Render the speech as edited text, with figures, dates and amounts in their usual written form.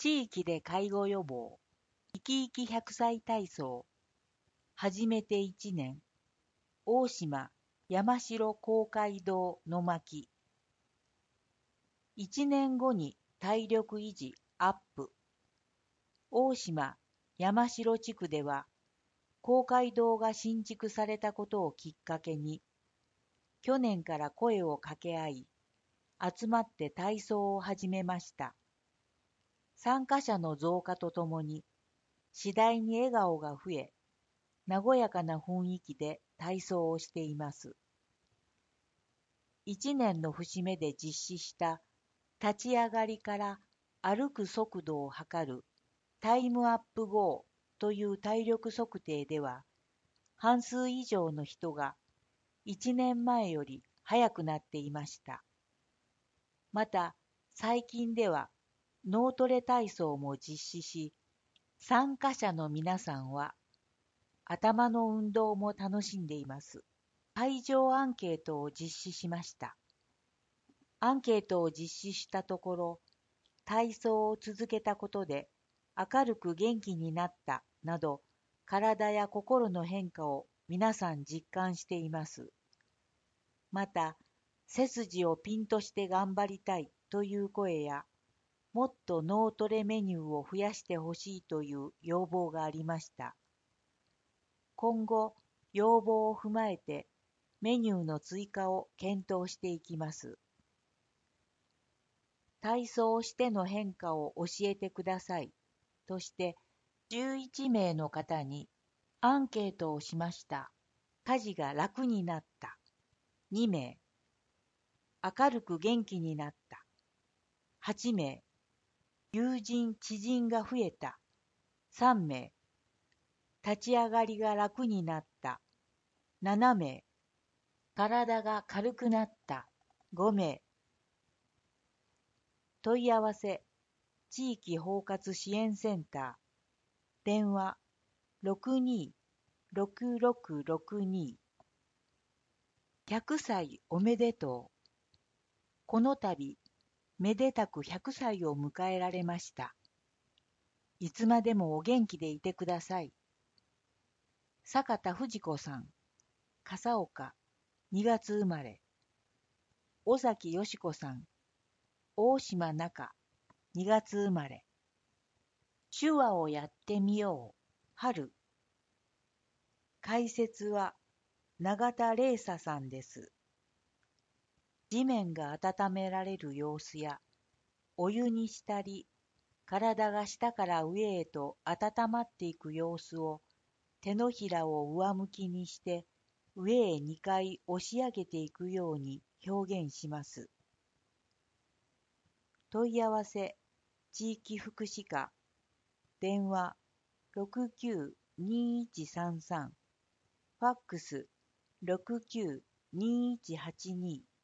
地域で介護予防、生き生き100歳体操、始めて1年、大島山城公会堂の巻。1年後に体力維持アップ。大島山城地区では、公会堂が新築されたことをきっかけに、去年から声を掛け合い、集まって体操を始めました。参加者の増加とともに、次第に笑顔が増え、和やかな雰囲気で体操をしています。1年の節目で実施した立ち上がりから歩く速度を測るタイムアップゴーという体力測定では、半数以上の人が1年前より速くなっていました。また、最近では脳トレ体操も実施し、参加者の皆さんは頭の運動も楽しんでいます。会場アンケートを実施しました。アンケートを実施したところ、体操を続けたことで明るく元気になったなど、体や心の変化を皆さん実感しています。また、背筋をピンとして頑張りたいという声や、もっと脳トレメニューを増やしてほしいという要望がありました。今後、要望を踏まえてメニューの追加を検討していきます。体操をしての変化を教えてくださいとして11名の方にアンケートをしました。家事が楽になった。2名。明るく元気になった。8名。友人・知人が増えた。3名。立ち上がりが楽になった。7名。体が軽くなった。5名。問い合わせ、地域包括支援センター。電話、62-6662。100歳おめでとう。この度、めでたく100歳を迎えられました。いつまでもお元気でいてください。坂田富士子さん、笠岡、2月生まれ。尾崎よし子さん、大島中、2月生まれ。手話をやってみよう、春。解説は永田玲沙さんです。地面が温められる様子や、お湯にしたり、体が下から上へと温まっていく様子を、手のひらを上向きにして、上へ2回押し上げていくように表現します。問い合わせ、地域福祉課、電話69-2133、ファックス69-2182